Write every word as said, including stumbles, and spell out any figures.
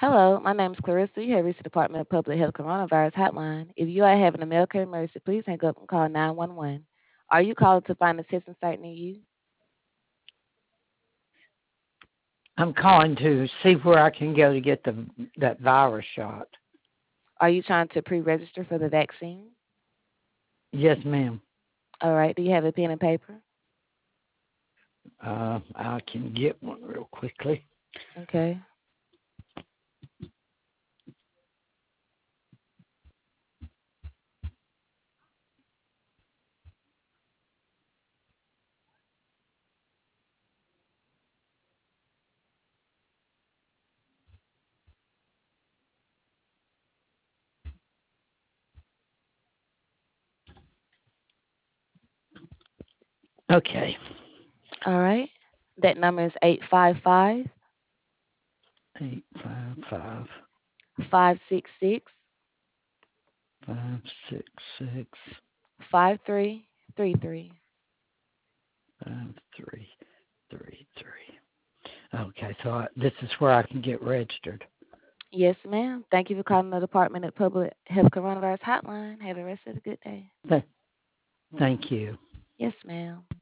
Hello, my name is Clarissa. You have reached the Department of Public Health Coronavirus Hotline. If you are having a medical emergency, please hang up and call nine one one. Are you calling to find a testing site near you? I'm calling to see where I can go to get the that virus shot. Are you trying to pre register for the vaccine? Yes, ma'am. All right, do you have a pen and paper? Uh, I can get one real quickly. Okay. Okay. All right. That number is eight five five, Eight five five five six six, five six six five three three three. five three three three. Okay, so I, this is where I can get registered. Yes, ma'am. Thank you for calling the Department of Public Health Coronavirus Hotline. Have the rest of a good day. Th- thank you. Yes, ma'am.